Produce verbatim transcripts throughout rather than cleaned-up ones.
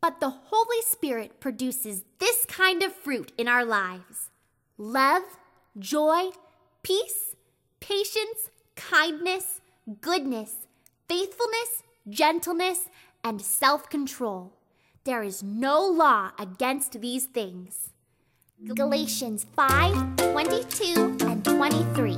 But the Holy Spirit produces this kind of fruit in our lives: love, joy, peace, patience, kindness, goodness, faithfulness, gentleness, and self-control. There is no law against these things. Galatians five, twenty-two and twenty-three.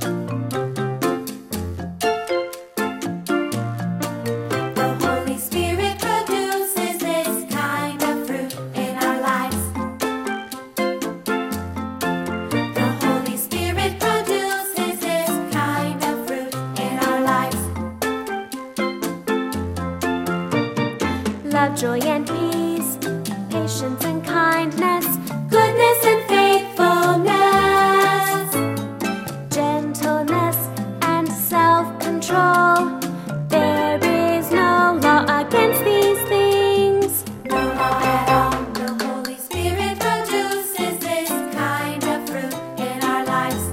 Love, joy, and peace, patience and kindness, goodness and faithfulness, gentleness and self-control. There is no law against these things. No law at all. The Holy Spirit produces this kind of fruit in our lives.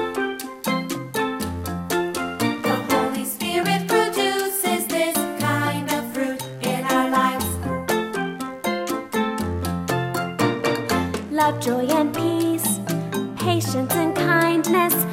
The Holy Spirit produces this kind of fruit in our lives. Love, joy, and peace, patience and kindness,